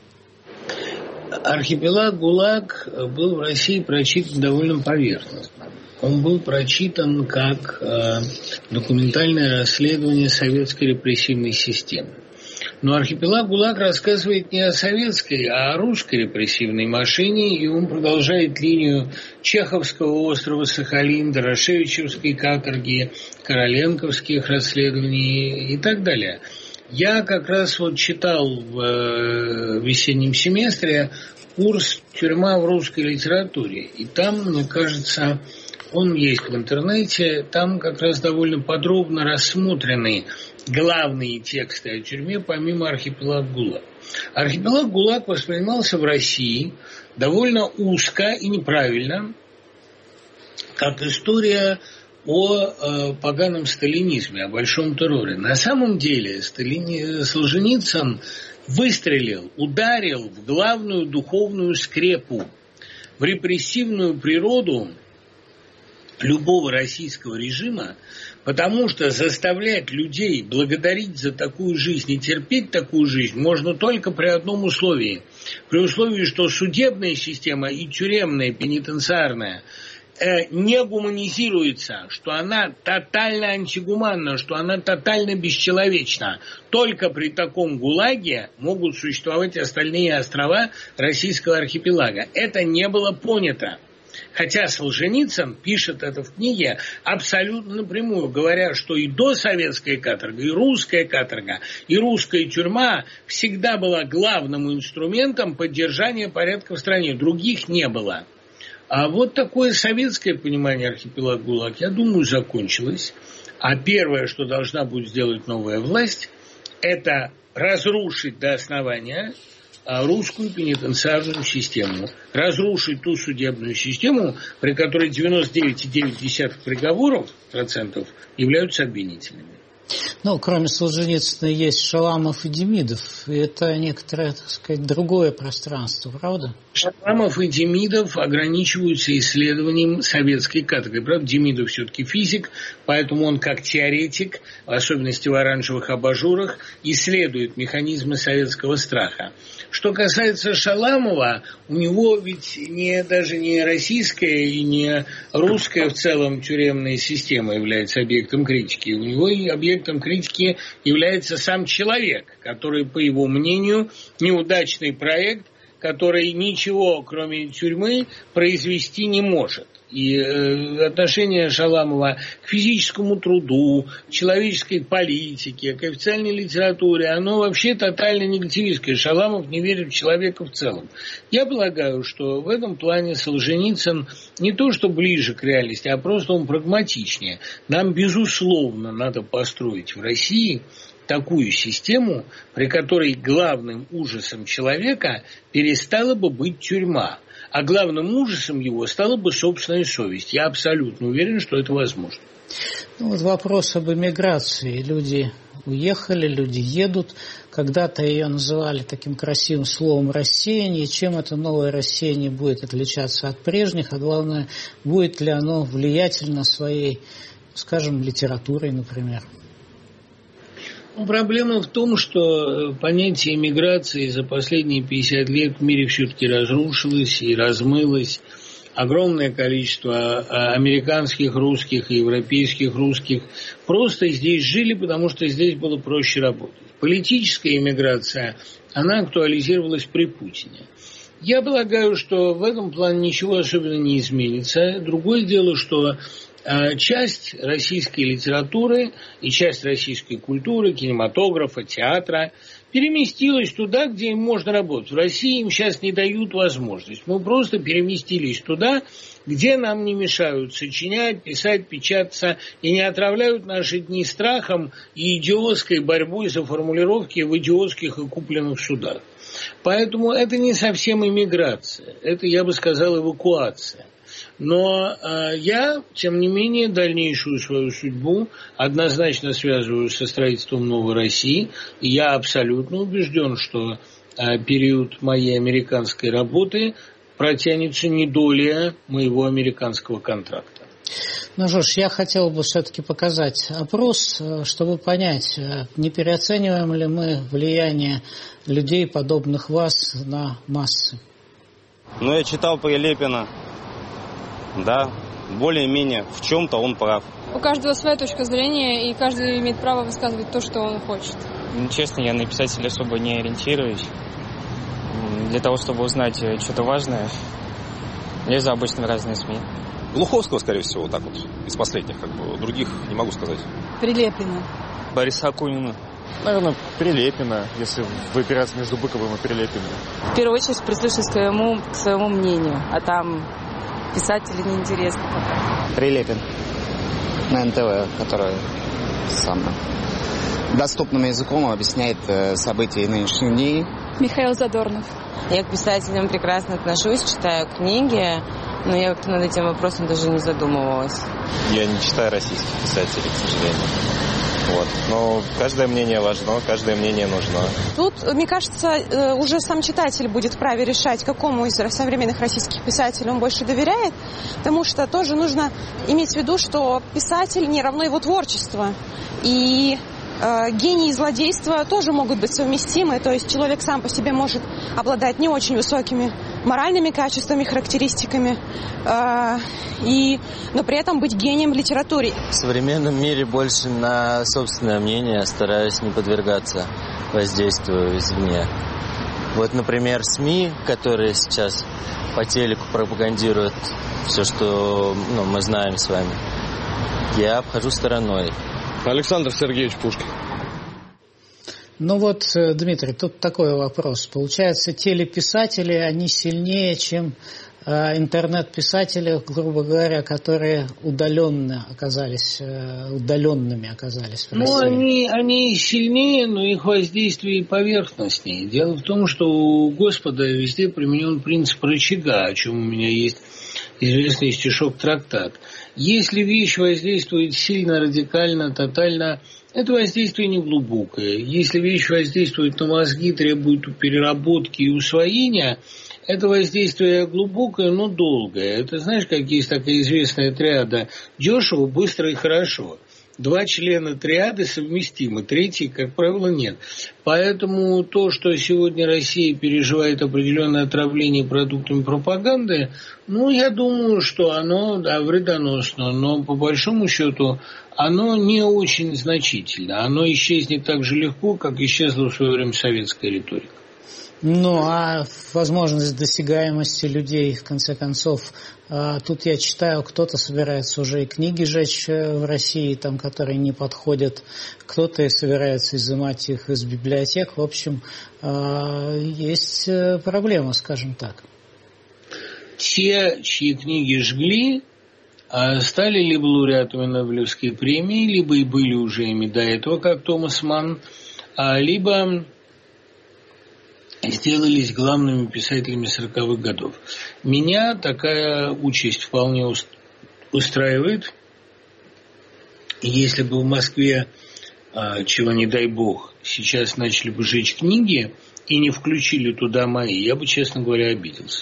Архипелаг ГУЛАГ был в России прочитан довольно поверхностно. Он был прочитан как э, документальное расследование советской репрессивной системы. Но архипелаг ГУЛАГ рассказывает не о советской, а о русской репрессивной машине, и он продолжает линию Чеховского острова Сахалин, Дорошевичевской каторги, Короленковских расследований и так далее. Я как раз вот читал в э, весеннем семестре курс «Тюрьма в русской литературе», и там, мне кажется, он есть в интернете, там как раз довольно подробно рассмотрены главные тексты о тюрьме, помимо архипелаг ГУЛАГ. Архипелаг ГУЛАГ воспринимался в России довольно узко и неправильно, как история о э, поганом сталинизме, о большом терроре. На самом деле Сталини... Солженицын выстрелил, ударил в главную духовную скрепу, в репрессивную природу любого российского режима, потому что заставлять людей благодарить за такую жизнь и терпеть такую жизнь можно только при одном условии. При условии, что судебная система и тюремная, пенитенциарная не гуманизируется, что она тотально антигуманна, что она тотально бесчеловечна. Только при таком ГУЛАГе могут существовать остальные острова российского архипелага. Это не было понято. Хотя Солженицын пишет это в книге абсолютно напрямую, говоря, что и досоветская каторга, и русская каторга, и русская тюрьма всегда была главным инструментом поддержания порядка в стране. Других не было. А вот такое советское понимание архипелага ГУЛАГ, я думаю, закончилось. А первое, что должна будет сделать новая власть, это разрушить до основания русскую пенитенциарную систему. Разрушить ту судебную систему, при которой девяносто девять целых девять десятых приговоров процентов являются обвинительными. Ну, кроме Солженицына есть Шаламов и Демидов. И это некоторое, так сказать, другое пространство, правда? Шаламов и Демидов ограничиваются исследованием советской каторги. Правда, Демидов все-таки физик, поэтому он как теоретик, в особенности в оранжевых абажурах, исследует механизмы советского страха. Что касается Шаламова, у него ведь не, даже не российская и не русская в целом тюремная система является объектом критики. У него и объектом критики является сам человек, который, по его мнению, неудачный проект, который ничего, кроме тюрьмы, произвести не может. И э, отношение Шаламова к физическому труду, к человеческой политике, к официальной литературе, оно вообще тотально негативистское. Шаламов не верит в человека в целом. Я полагаю, что в этом плане Солженицын не то что ближе к реальности, а просто он прагматичнее. Нам, безусловно, надо построить в России такую систему, при которой главным ужасом человека перестала бы быть тюрьма, а главным ужасом его стала бы собственная совесть. Я абсолютно уверен, что это возможно. Ну, вот вопрос об эмиграции. Люди уехали, люди едут. Когда-то ее называли таким красивым словом «рассеяние». Чем это новое рассеяние будет отличаться от прежних? А главное, будет ли оно влиятельно своей, скажем, литературой, например? Проблема в том, что понятие эмиграции за последние пятьдесят лет в мире все-таки разрушилось и размылось. Огромное количество американских русских и европейских русских просто здесь жили, потому что здесь было проще работать. Политическая эмиграция, она актуализировалась при Путине. Я полагаю, что в этом плане ничего особенно не изменится. Другое дело, что часть российской литературы и часть российской культуры, кинематографа, театра переместилась туда, где им можно работать. В России им сейчас не дают возможность. Мы просто переместились туда, где нам не мешают сочинять, писать, печататься и не отравляют наши дни страхом и идиотской борьбой за формулировки в идиотских и купленных судах. Поэтому это не совсем эмиграция, это, я бы сказал, эвакуация. Но э, я, тем не менее, дальнейшую свою судьбу однозначно связываю со строительством новой России. И я абсолютно убежден, что э, период моей американской работы протянется не долее моего американского контракта. Ну что ж, я хотел бы все-таки показать опрос, чтобы понять, не переоцениваем ли мы влияние людей, подобных вас, на массы. Ну, я читал Прилепина. Да, более-менее в чем-то он прав. У каждого своя точка зрения, и каждый имеет право высказывать то, что он хочет. Ну, честно, я на писателя особо не ориентируюсь. Для того, чтобы узнать что-то важное, лезу обычно в разные СМИ. Глуховского, скорее всего, вот так вот, из последних, как бы, других не могу сказать. Прилепина. Бориса Акунина. Наверное, Прилепина, если выбирать между Быковым и Прилепиным. В первую очередь прислушаюсь к своему, к своему мнению, а там писатели неинтересны пока. Прилепин на эн тэ вэ, который самым доступным языком объясняет события нынешних дней. Михаил Задорнов. Я к писателям прекрасно отношусь, читаю книги, но я как-то над этим вопросом даже не задумывалась. Я не читаю российских писателей, к сожалению. Вот. Но каждое мнение важно, каждое мнение нужно. Тут, мне кажется, уже сам читатель будет вправе решать, какому из современных российских писателей он больше доверяет, потому что тоже нужно иметь в виду, что писатель не равно его творчество. И э, гений и злодейство тоже могут быть совместимы, то есть человек сам по себе может обладать не очень высокими моральными качествами, характеристиками, э, и, но при этом быть гением в литературе. В современном мире больше на собственное мнение стараюсь не подвергаться воздействию извне. Вот, например, СМИ, которые сейчас по телеку пропагандируют все, что ну, мы знаем с вами, я обхожу стороной. Александр Сергеевич Пушкин. Ну вот, Дмитрий, тут такой вопрос. Получается, телеписатели, они сильнее, чем э, интернет-писатели, грубо говоря, которые удаленно оказались, э, удаленными оказались в России. Ну, они, они сильнее, но их воздействие поверхностнее. Дело в том, что у Господа везде применен принцип рычага, о чем у меня есть известный стишок-трактат. Если вещь воздействует сильно, радикально, тотально, это воздействие не глубокое. Если вещь воздействует на мозги, требует переработки и усвоения, это воздействие глубокое, но долгое. Это, знаешь, как есть такая известная триада: дешево, быстро и хорошо. Два члена триады совместимы, третий, как правило, нет. Поэтому то, что сегодня Россия переживает определенное отравление продуктами пропаганды, ну, я думаю, что оно, да, вредоносно, но по большому счету оно не очень значительно. Оно исчезнет так же легко, как исчезла в свое время советская риторика. Ну, а возможность досягаемости людей, в конце концов, тут я читаю, кто-то собирается уже и книги жечь в России, там, которые не подходят, кто-то и собирается изымать их из библиотек. В общем, есть проблема, скажем так. Те, чьи книги жгли, стали либо лауреатами Нобелевской премии, либо и были уже ими до этого, как Томас Манн, либо сделались главными писателями сороковых годов. Меня такая участь вполне устраивает. Если бы в Москве, чего не дай бог, сейчас начали бы жечь книги и не включили туда мои, я бы, честно говоря, обиделся.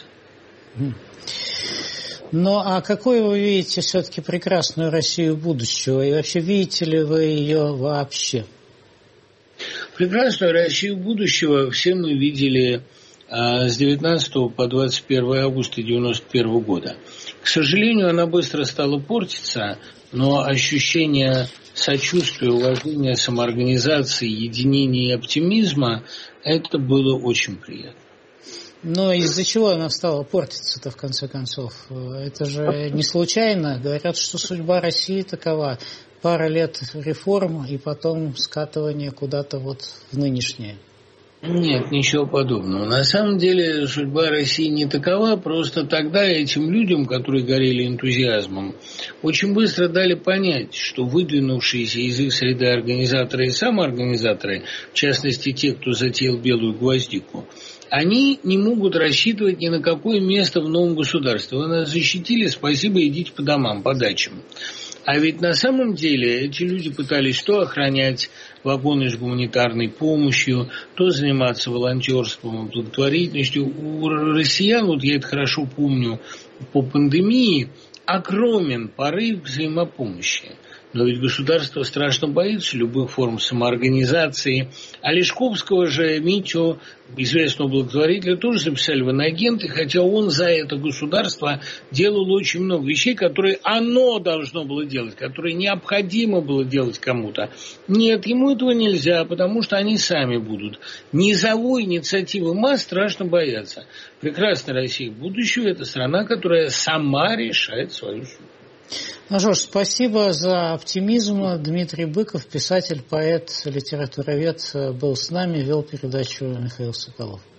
Ну, а какой вы видите все-таки прекрасную Россию будущего? И вообще, видите ли вы ее вообще? Прекрасную Россию будущего все мы видели а, с девятнадцатого по двадцать первое августа девяносто первого года. К сожалению, она быстро стала портиться, но ощущение сочувствия, уважения, самоорганизации, единения и оптимизма – это было очень приятно. Но из-за чего она стала портиться-то, в конце концов? Это же не случайно. Говорят, что судьба России такова. Пара лет реформ и потом скатывание куда-то вот в нынешнее. Нет, ничего подобного. На самом деле судьба России не такова, просто тогда этим людям, которые горели энтузиазмом, очень быстро дали понять, что выдвинувшиеся из их среды организаторы и самоорганизаторы, в частности те, кто затеял белую гвоздику, они не могут рассчитывать ни на какое место в новом государстве. Вы нас защитили, спасибо, идите по домам, по дачам. А ведь на самом деле эти люди пытались то охранять вагоны с гуманитарной помощью, то заниматься волонтерством, благотворительностью. У россиян, вот я это хорошо помню, по пандемии огромен порыв к взаимопомощи. Но ведь государство страшно боится любых форм самоорганизации. А Лешковского же, Митю, известного благотворителя, тоже записали в иноагенты, хотя он за это государство делал очень много вещей, которые оно должно было делать, которые необходимо было делать кому-то. Нет, ему этого нельзя, потому что они сами будут. Низовой инициативы масс страшно боятся. Прекрасная Россия будущего – это страна, которая сама решает свою судьбу. Ну что ж, спасибо за оптимизм. Дмитрий Быков, писатель, поэт, литературовед, был с нами, вел передачу Михаил Соколов.